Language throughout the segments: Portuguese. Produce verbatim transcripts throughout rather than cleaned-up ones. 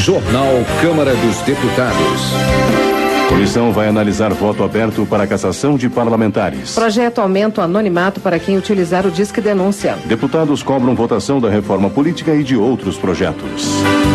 Jornal Câmara dos Deputados. Comissão vai analisar voto aberto para a cassação de parlamentares. Projeto aumenta o anonimato para quem utilizar o Disque Denúncia. Deputados cobram votação da reforma política e de outros projetos.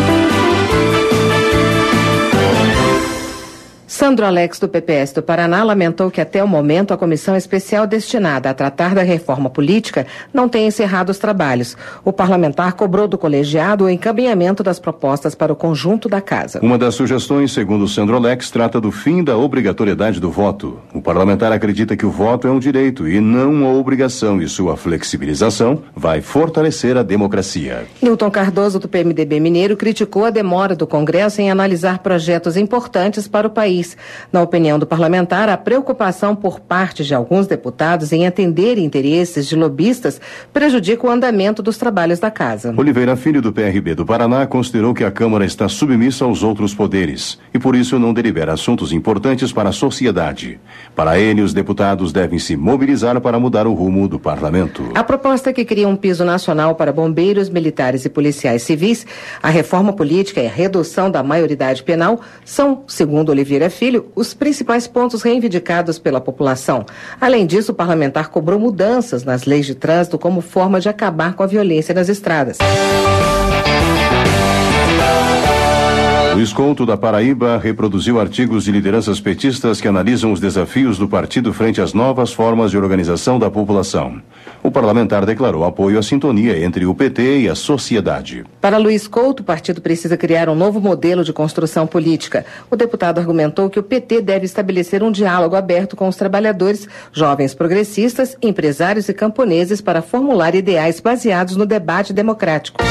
Sandro Alex, do P P S do Paraná, lamentou que até o momento a comissão especial destinada a tratar da reforma política não tenha encerrado os trabalhos. O parlamentar cobrou do colegiado o encaminhamento das propostas para o conjunto da casa. Uma das sugestões, segundo Sandro Alex, trata do fim da obrigatoriedade do voto. O parlamentar acredita que o voto é um direito e não uma obrigação, e sua flexibilização vai fortalecer a democracia. Nilton Cardoso, do P M D B Mineiro, criticou a demora do Congresso em analisar projetos importantes para o país. Na opinião do parlamentar, a preocupação por parte de alguns deputados em atender interesses de lobistas prejudica o andamento dos trabalhos da casa. Oliveira Filho, do P R B do Paraná, considerou que a Câmara está submissa aos outros poderes e por isso não delibera assuntos importantes para a sociedade. Para ele, os deputados devem se mobilizar para mudar o rumo do parlamento. A proposta que cria um piso nacional para bombeiros, militares e policiais civis, a reforma política e a redução da maioridade penal são, segundo Oliveira Filho, os principais pontos reivindicados pela população. Além disso, o parlamentar cobrou mudanças nas leis de trânsito como forma de acabar com a violência nas estradas. Luiz Couto, da Paraíba, reproduziu artigos de lideranças petistas que analisam os desafios do partido frente às novas formas de organização da população. O parlamentar declarou apoio à sintonia entre o P T e a sociedade. Para Luiz Couto, o partido precisa criar um novo modelo de construção política. O deputado argumentou que o P T deve estabelecer um diálogo aberto com os trabalhadores, jovens progressistas, empresários e camponeses para formular ideais baseados no debate democrático.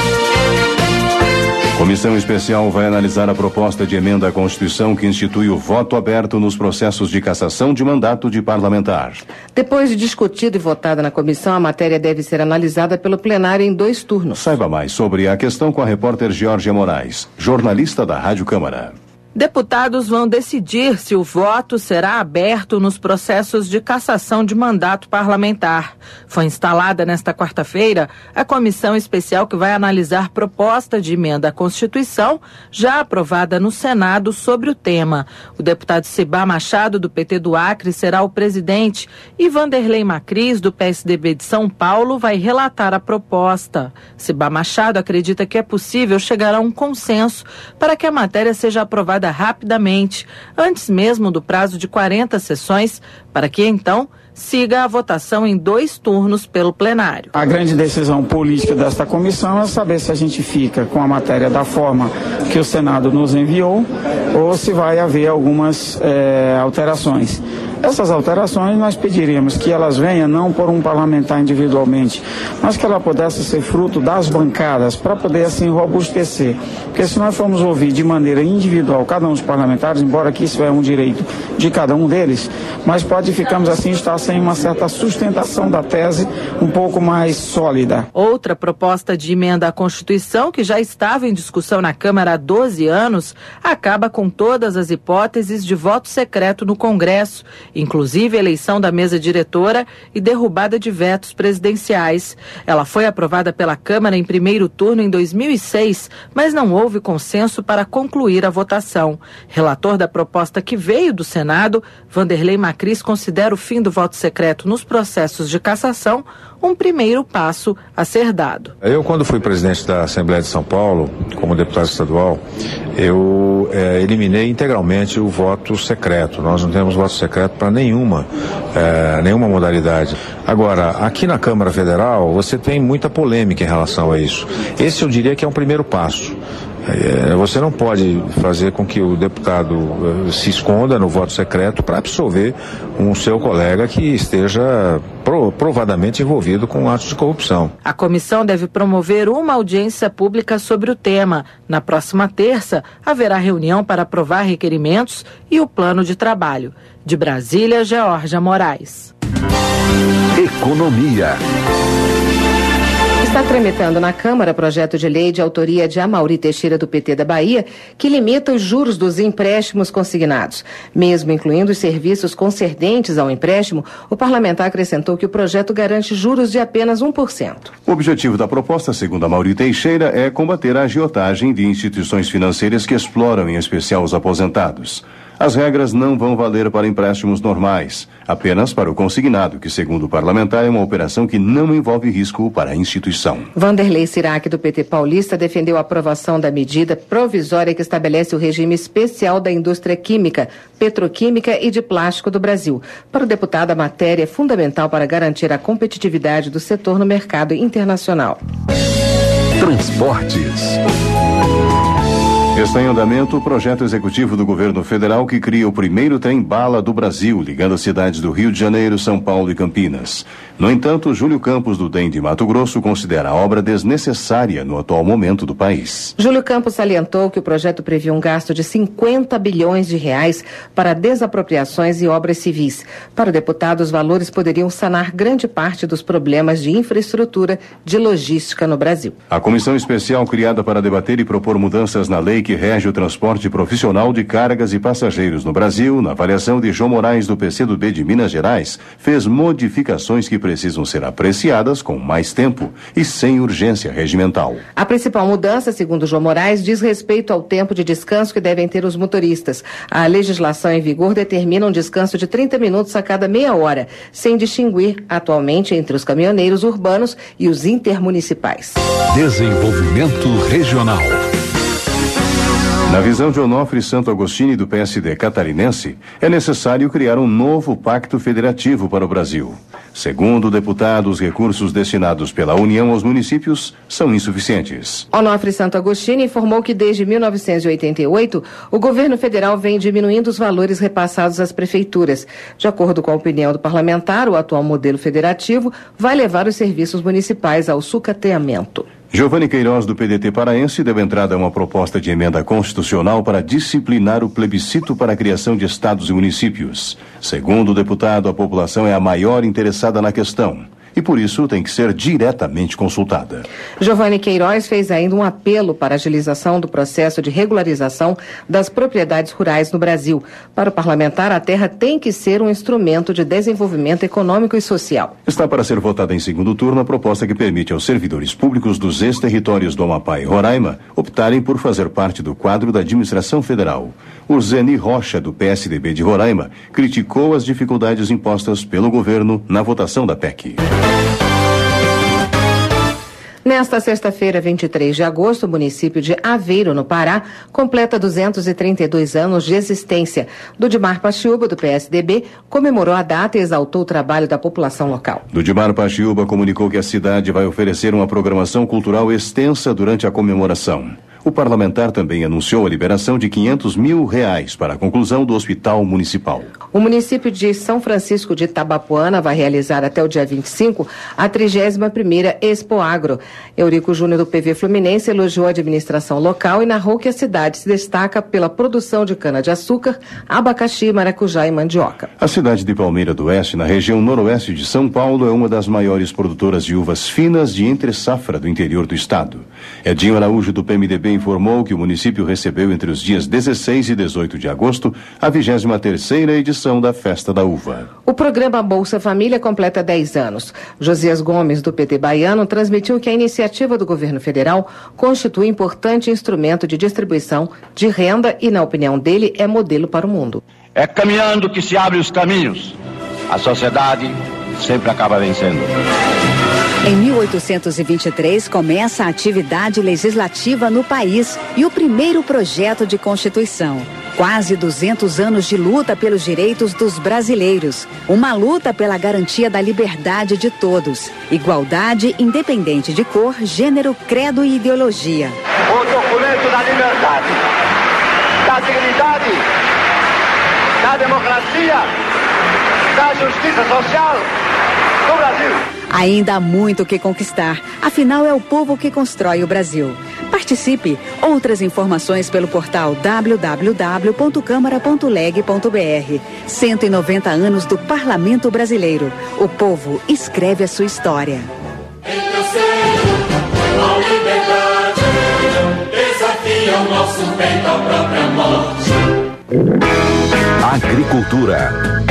Comissão especial vai analisar a proposta de emenda à Constituição que institui o voto aberto nos processos de cassação de mandato de parlamentar. Depois de discutida e votada na comissão, a matéria deve ser analisada pelo plenário em dois turnos. Saiba mais sobre a questão com a repórter Georgia Moraes, jornalista da Rádio Câmara. Deputados vão decidir se o voto será aberto nos processos de cassação de mandato parlamentar. Foi instalada nesta quarta-feira a comissão especial que vai analisar proposta de emenda à Constituição, já aprovada no Senado, sobre o tema. O deputado Cibá Machado, do P T do Acre, será o presidente e Vanderlei Macris, do P S D B de São Paulo, vai relatar a proposta. Cibá Machado acredita que é possível chegar a um consenso para que a matéria seja aprovada rapidamente, antes mesmo do prazo de quarenta sessões, para que então siga a votação em dois turnos pelo plenário. A grande decisão política desta comissão é saber se a gente fica com a matéria da forma que o Senado nos enviou ou se vai haver algumas é, alterações. Essas alterações nós pediríamos que elas venham não por um parlamentar individualmente, mas que ela pudesse ser fruto das bancadas para poder assim robustecer. Porque se nós formos ouvir de maneira individual cada um dos parlamentares, embora que isso é um direito de cada um deles, mas pode ficamos assim estar sem uma certa sustentação da tese um pouco mais sólida. Outra proposta de emenda à Constituição, que já estava em discussão na Câmara há doze anos, acaba com todas as hipóteses de voto secreto no Congresso, inclusive eleição da mesa diretora e derrubada de vetos presidenciais. Ela foi aprovada pela Câmara em primeiro turno em dois mil e seis, mas não houve consenso para concluir a votação. Relator da proposta que veio do Senado, Vanderlei Macris considera o fim do voto secreto nos processos de cassação um primeiro passo a ser dado. Eu, quando fui presidente da Assembleia de São Paulo, como deputado estadual, eu é, eliminei integralmente o voto secreto. Nós não temos voto secreto para nenhuma, é, nenhuma modalidade. Agora, aqui na Câmara Federal, você tem muita polêmica em relação a isso. Esse eu diria que é um primeiro passo. É, você não pode fazer com que o deputado uh, se esconda no voto secreto para absolver um seu colega que esteja pro, provadamente envolvido com atos de corrupção. A comissão deve promover uma audiência pública sobre o tema. Na próxima terça, haverá reunião para aprovar requerimentos e o plano de trabalho. De Brasília, Georgia Moraes. Economia. Está tramitando na Câmara projeto de lei de autoria de Amaury Teixeira, do P T da Bahia, que limita os juros dos empréstimos consignados. Mesmo incluindo os serviços concernentes ao empréstimo, o parlamentar acrescentou que o projeto garante juros de apenas um por cento. O objetivo da proposta, segundo Amaury Teixeira, é combater a agiotagem de instituições financeiras que exploram em especial os aposentados. As regras não vão valer para empréstimos normais, apenas para o consignado, que, segundo o parlamentar, é uma operação que não envolve risco para a instituição. Vanderlei Sirac, do P T paulista, defendeu a aprovação da medida provisória que estabelece o regime especial da indústria química, petroquímica e de plástico do Brasil. Para o deputado, a matéria é fundamental para garantir a competitividade do setor no mercado internacional. Transportes. Está em andamento o projeto executivo do governo federal que cria o primeiro trem-bala do Brasil, ligando as cidades do Rio de Janeiro, São Paulo e Campinas. No entanto, Júlio Campos, do D E M de Mato Grosso, considera a obra desnecessária no atual momento do país. Júlio Campos salientou que o projeto previa um gasto de cinquenta bilhões de reais para desapropriações e obras civis. Para o deputado, os valores poderiam sanar grande parte dos problemas de infraestrutura de logística no Brasil. A comissão especial criada para debater e propor mudanças na lei que rege o transporte profissional de cargas e passageiros no Brasil, na avaliação de João Moraes, do P C do B de Minas Gerais, fez modificações que precisam ser apreciadas com mais tempo e sem urgência regimental. A principal mudança, segundo João Moraes, diz respeito ao tempo de descanso que devem ter os motoristas. A legislação em vigor determina um descanso de trinta minutos a cada meia hora, sem distinguir atualmente entre os caminhoneiros urbanos e os intermunicipais. Desenvolvimento regional. Na visão de Onofre Santo Agostini, do P S D catarinense, é necessário criar um novo pacto federativo para o Brasil. Segundo o deputado, os recursos destinados pela União aos municípios são insuficientes. Onofre Santo Agostini informou que desde mil novecentos e oitenta e oito, o governo federal vem diminuindo os valores repassados às prefeituras. De acordo com a opinião do parlamentar, o atual modelo federativo vai levar os serviços municipais ao sucateamento. Giovanni Queiroz, do P D T paraense, deu entrada a uma proposta de emenda constitucional para disciplinar o plebiscito para a criação de estados e municípios. Segundo o deputado, a população é a maior interessada na questão e, por isso, tem que ser diretamente consultada. Giovanni Queiroz fez ainda um apelo para a agilização do processo de regularização das propriedades rurais no Brasil. Para o parlamentar, a terra tem que ser um instrumento de desenvolvimento econômico e social. Está para ser votada em segundo turno a proposta que permite aos servidores públicos dos ex-territórios do Amapá e Roraima optarem por fazer parte do quadro da administração federal. O Zeni Rocha, do P S D B de Roraima, criticou as dificuldades impostas pelo governo na votação da P E C. Nesta sexta-feira, vinte e três de agosto, o município de Aveiro, no Pará, completa duzentos e trinta e dois anos de existência. Dudimar Paxiúba, do P S D B, comemorou a data e exaltou o trabalho da população local. Dudimar Paxiúba comunicou que a cidade vai oferecer uma programação cultural extensa durante a comemoração. O parlamentar também anunciou a liberação de quinhentos mil reais para a conclusão do hospital municipal. O município de São Francisco de Itabapoana vai realizar até o dia vinte e cinco a trigésima primeira Expo Agro. Eurico Júnior, do P V Fluminense, elogiou a administração local e narrou que a cidade se destaca pela produção de cana-de-açúcar, abacaxi, maracujá e mandioca. A cidade de Palmeira do Oeste, na região noroeste de São Paulo, é uma das maiores produtoras de uvas finas de entre-safra do interior do estado. Edinho Araújo, do P M D B, informou que o município recebeu entre os dias dezesseis e dezoito de agosto a vigésima terceira edição da Festa da Uva. O programa Bolsa Família completa dez anos. Josias Gomes, do P T baiano, transmitiu que a iniciativa do governo federal constitui importante instrumento de distribuição de renda e, na opinião dele, é modelo para o mundo. É caminhando que se abrem os caminhos. A sociedade sempre acaba vencendo. Em mil oitocentos e vinte e três, começa a atividade legislativa no país e o primeiro projeto de Constituição. Quase duzentos anos de luta pelos direitos dos brasileiros. Uma luta pela garantia da liberdade de todos. Igualdade independente de cor, gênero, credo e ideologia. O documento da liberdade, da dignidade, da democracia, da justiça social do Brasil. Ainda há muito o que conquistar. Afinal, é o povo que constrói o Brasil. Participe. Outras informações pelo portal w w w ponto câmara ponto leg ponto b r. cento e noventa anos do Parlamento Brasileiro. O povo escreve a sua história. Eu sei. a liberdade desafia o nosso peito à própria morte. Agricultura.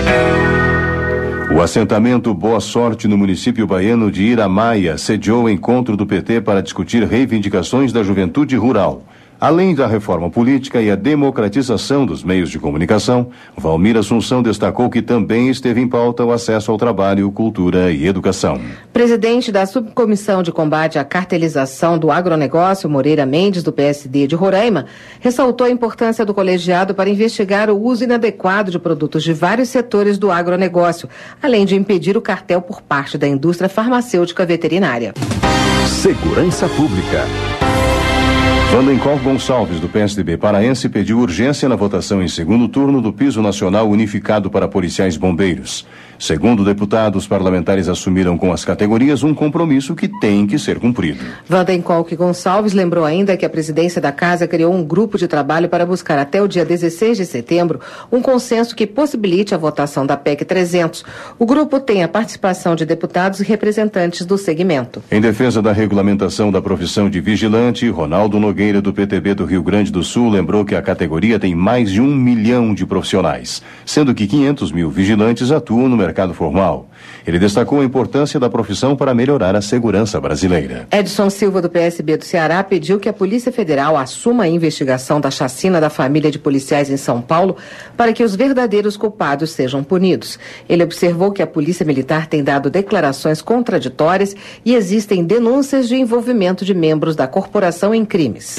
O assentamento Boa Sorte no município baiano de Iramaia sediou o encontro do P T para discutir reivindicações da juventude rural. Além da reforma política e a democratização dos meios de comunicação, Valmir Assunção destacou que também esteve em pauta o acesso ao trabalho, cultura e educação. Presidente da Subcomissão de Combate à Cartelização do Agronegócio, Moreira Mendes, do P S D de Roraima, ressaltou a importância do colegiado para investigar o uso inadequado de produtos de vários setores do agronegócio, além de impedir o cartel por parte da indústria farmacêutica veterinária. Segurança Pública. Vandenkov Gonçalves, do P S D B paraense, pediu urgência na votação em segundo turno do piso nacional unificado para policiais bombeiros. Segundo o deputado, os parlamentares assumiram com as categorias um compromisso que tem que ser cumprido. Vandenkov Gonçalves lembrou ainda que a presidência da Casa criou um grupo de trabalho para buscar até o dia dezesseis de setembro um consenso que possibilite a votação da P E C trezentos. O grupo tem a participação de deputados e representantes do segmento. Em defesa da regulamentação da profissão de vigilante, Ronaldo Nogueira, do P T B do Rio Grande do Sul, lembrou que a categoria tem mais de um milhão de profissionais, sendo que quinhentos mil vigilantes atuam no mercado formal. Ele destacou a importância da profissão para melhorar a segurança brasileira. Edson Silva, do P S B do Ceará, pediu que a Polícia Federal assuma a investigação da chacina da família de policiais em São Paulo para que os verdadeiros culpados sejam punidos. Ele observou que a Polícia Militar tem dado declarações contraditórias e existem denúncias de envolvimento de membros da corporação em crimes.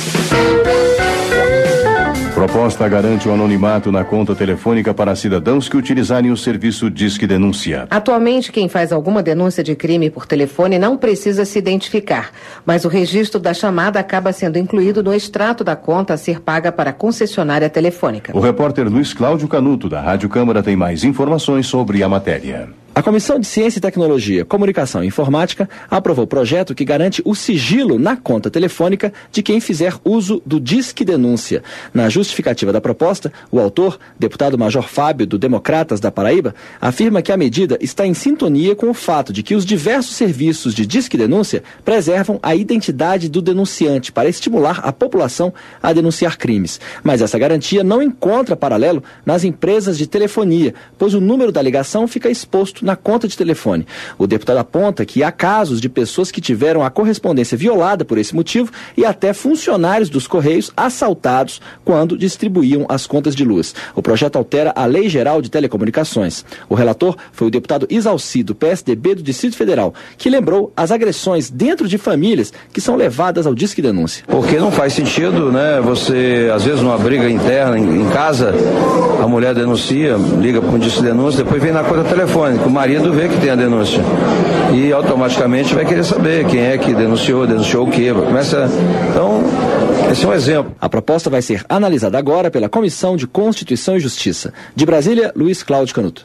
Proposta garante o anonimato na conta telefônica para cidadãos que utilizarem o serviço Disque Denúncia. Atualmente, quem faz alguma denúncia de crime por telefone não precisa se identificar, mas o registro da chamada acaba sendo incluído no extrato da conta a ser paga para a concessionária telefônica. O repórter Luiz Cláudio Canuto, da Rádio Câmara, tem mais informações sobre a matéria. A Comissão de Ciência e Tecnologia, Comunicação e Informática aprovou o projeto que garante o sigilo na conta telefônica de quem fizer uso do Disque Denúncia. Na justificativa da proposta, o autor, deputado Major Fábio, do Democratas da Paraíba, afirma que a medida está em sintonia com o fato de que os diversos serviços de Disque Denúncia preservam a identidade do denunciante para estimular a população a denunciar crimes. Mas essa garantia não encontra paralelo nas empresas de telefonia, pois o número da ligação fica exposto na conta de telefone. O deputado aponta que há casos de pessoas que tiveram a correspondência violada por esse motivo e até funcionários dos Correios assaltados quando distribuíam as contas de luz. O projeto altera a Lei Geral de Telecomunicações. O relator foi o deputado Isalci, do P S D B do Distrito Federal, que lembrou as agressões dentro de famílias que são levadas ao Disque Denúncia. Porque não faz sentido, né, você, às vezes numa briga interna em, em casa, a mulher denuncia, liga para um Disque Denúncia, depois vem na conta telefônica. O marido vê que tem a denúncia e automaticamente vai querer saber quem é que denunciou, denunciou o quê. Começa... Então, esse é um exemplo. A proposta vai ser analisada agora pela Comissão de Constituição e Justiça. De Brasília, Luiz Cláudio Canuto.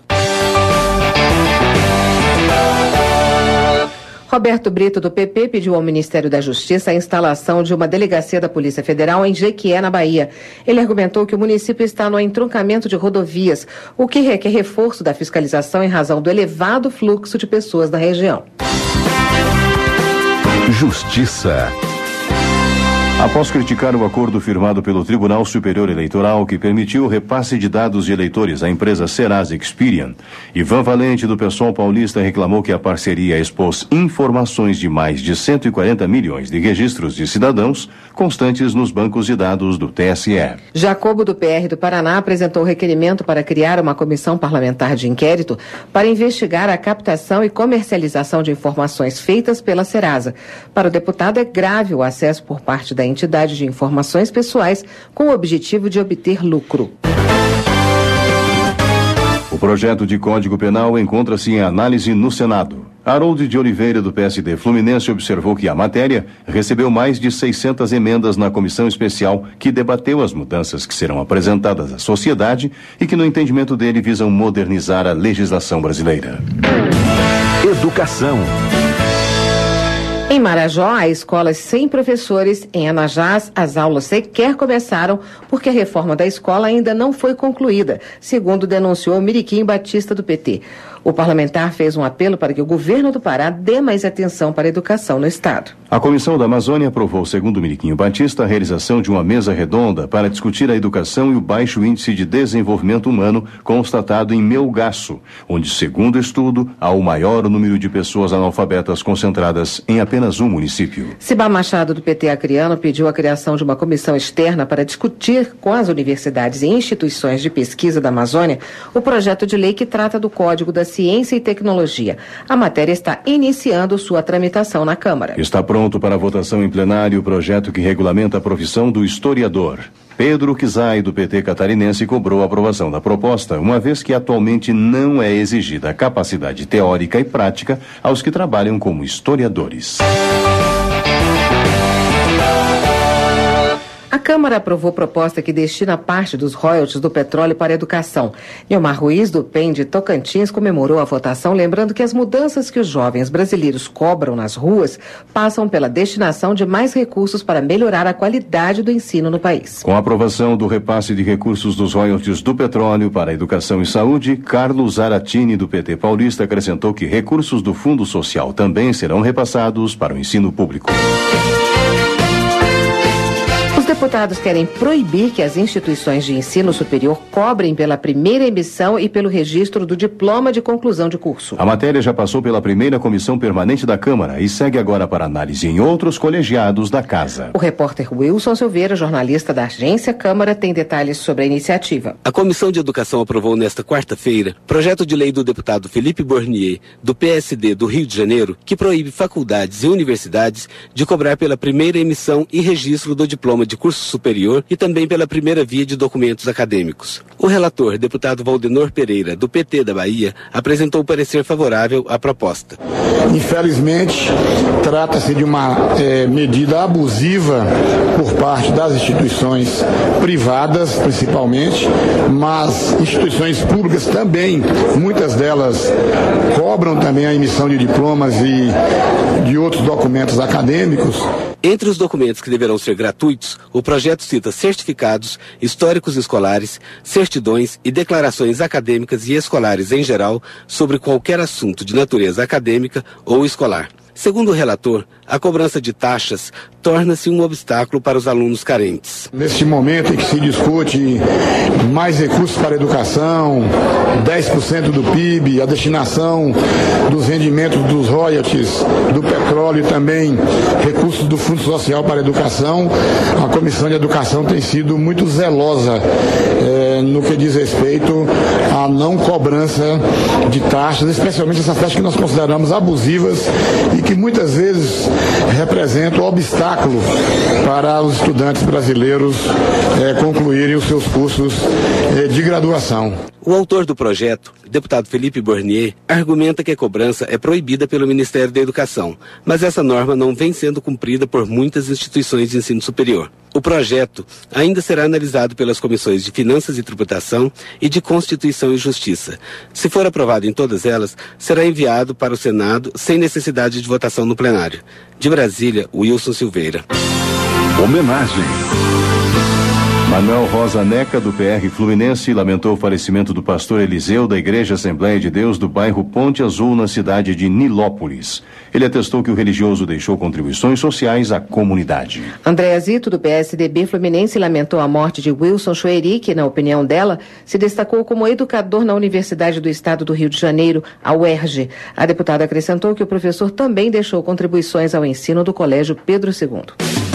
Roberto Brito, do P P, pediu ao Ministério da Justiça a instalação de uma delegacia da Polícia Federal em Jequié, na Bahia. Ele argumentou que o município está no entroncamento de rodovias, o que requer reforço da fiscalização em razão do elevado fluxo de pessoas na região. Justiça. Após criticar o acordo firmado pelo Tribunal Superior Eleitoral que permitiu o repasse de dados de eleitores à empresa Serasa Experian, Ivan Valente, do PSOL paulista, reclamou que a parceria expôs informações de mais de cento e quarenta milhões de registros de cidadãos constantes nos bancos de dados do T S E. Jacobo, do P R do Paraná, apresentou requerimento para criar uma comissão parlamentar de inquérito para investigar a captação e comercialização de informações feitas pela Serasa. Para o deputado, é grave o acesso por parte da entidade de informações pessoais com o objetivo de obter lucro. O projeto de Código Penal encontra-se em análise no Senado. Harold de Oliveira, do P S D Fluminense, observou que a matéria recebeu mais de seiscentas emendas na comissão especial que debateu as mudanças que serão apresentadas à sociedade e que, no entendimento dele, visam modernizar a legislação brasileira. Educação. Em Marajó, há escolas sem professores. Em Anajás, as aulas sequer começaram porque a reforma da escola ainda não foi concluída, segundo denunciou Miriquim Batista, do P T. O parlamentar fez um apelo para que o governo do Pará dê mais atenção para a educação no estado. A Comissão da Amazônia aprovou, segundo Miliquinho Batista, a realização de uma mesa redonda para discutir a educação e o baixo índice de desenvolvimento humano constatado em Melgaço, onde, segundo estudo, há o maior número de pessoas analfabetas concentradas em apenas um município. Cibá Machado, do P T acreano, pediu a criação de uma comissão externa para discutir com as universidades e instituições de pesquisa da Amazônia o projeto de lei que trata do Código da Ciência e Tecnologia. A matéria está iniciando sua tramitação na Câmara. Está pronto para votação em plenário o projeto que regulamenta a profissão do historiador. Pedro Kizai, do P T catarinense, cobrou a aprovação da proposta, uma vez que atualmente não é exigida a capacidade teórica e prática aos que trabalham como historiadores. A Câmara aprovou proposta que destina parte dos royalties do petróleo para a educação. Nilmar Ruiz, do P E N de Tocantins, comemorou a votação, lembrando que as mudanças que os jovens brasileiros cobram nas ruas passam pela destinação de mais recursos para melhorar a qualidade do ensino no país. Com a aprovação do repasse de recursos dos royalties do petróleo para a educação e saúde, Carlos Zaratini, do P T paulista, acrescentou que recursos do Fundo Social também serão repassados para o ensino público. Os deputados querem proibir que as instituições de ensino superior cobrem pela primeira emissão e pelo registro do diploma de conclusão de curso. A matéria já passou pela primeira comissão permanente da Câmara e segue agora para análise em outros colegiados da Casa. O repórter Wilson Silveira, jornalista da Agência Câmara, tem detalhes sobre a iniciativa. A Comissão de Educação aprovou nesta quarta-feira projeto de lei do deputado Felipe Bornier, do P S D do Rio de Janeiro, que proíbe faculdades e universidades de cobrar pela primeira emissão e registro do diploma de curso superior e também pela primeira via de documentos acadêmicos. O relator, deputado Valdenor Pereira, do P T da Bahia, apresentou parecer favorável à proposta. Infelizmente, trata-se de uma é, medida abusiva por parte das instituições privadas, principalmente, mas instituições públicas também, muitas delas cobram também a emissão de diplomas e de outros documentos acadêmicos. Entre os documentos que deverão ser gratuitos, o projeto cita certificados, históricos escolares, certidões e declarações acadêmicas e escolares em geral sobre qualquer assunto de natureza acadêmica ou escolar. Segundo o relator, a cobrança de taxas torna-se um obstáculo para os alunos carentes. Neste momento em que se discute mais recursos para a educação, dez por cento do P I B, a destinação dos rendimentos dos royalties do petróleo e também recursos do Fundo Social para a Educação, a Comissão de Educação tem sido muito zelosa eh, no que diz respeito à não cobrança de taxas, especialmente essas taxas que nós consideramos abusivas e que muitas vezes representam obstáculo para os estudantes brasileiros eh, concluírem os seus cursos eh, de graduação. O autor do projeto, deputado Felipe Bornier, argumenta que a cobrança é proibida pelo Ministério da Educação, mas essa norma não vem sendo cumprida por muitas instituições de ensino superior. O projeto ainda será analisado pelas comissões de Finanças e Tributação e de Constituição e Justiça. Se for aprovado em todas elas, será enviado para o Senado sem necessidade de votação no plenário. De Brasília, Wilson Silveira. Homenagem. Manuel Rosa Neca, do P R Fluminense, lamentou o falecimento do pastor Eliseu da Igreja Assembleia de Deus do bairro Ponte Azul, na cidade de Nilópolis. Ele atestou que o religioso deixou contribuições sociais à comunidade. Andréa Zito, do P S D B Fluminense, lamentou a morte de Wilson Choeri, que, na opinião dela, se destacou como educador na Universidade do Estado do Rio de Janeiro, a U E R J. A deputada acrescentou que o professor também deixou contribuições ao ensino do Colégio Pedro segundo.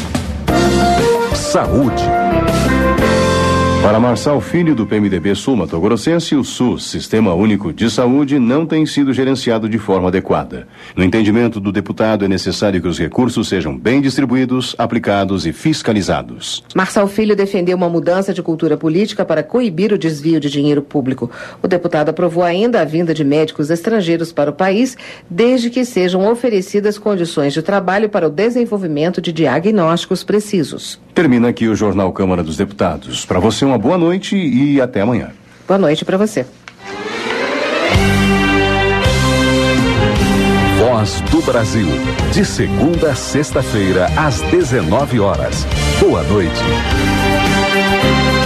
Saúde. Para Marçal Filho, do P M D B Sul Mato Grossense, o SUS, Sistema Único de Saúde, não tem sido gerenciado de forma adequada. No entendimento do deputado, é necessário que os recursos sejam bem distribuídos, aplicados e fiscalizados. Marçal Filho defendeu uma mudança de cultura política para coibir o desvio de dinheiro público. O deputado aprovou ainda a vinda de médicos estrangeiros para o país, desde que sejam oferecidas condições de trabalho para o desenvolvimento de diagnósticos precisos. Termina aqui o Jornal Câmara dos Deputados. Para você, uma boa noite e até amanhã. Boa noite para você. Voz do Brasil. De segunda a sexta-feira, às dezenove horas. Boa noite.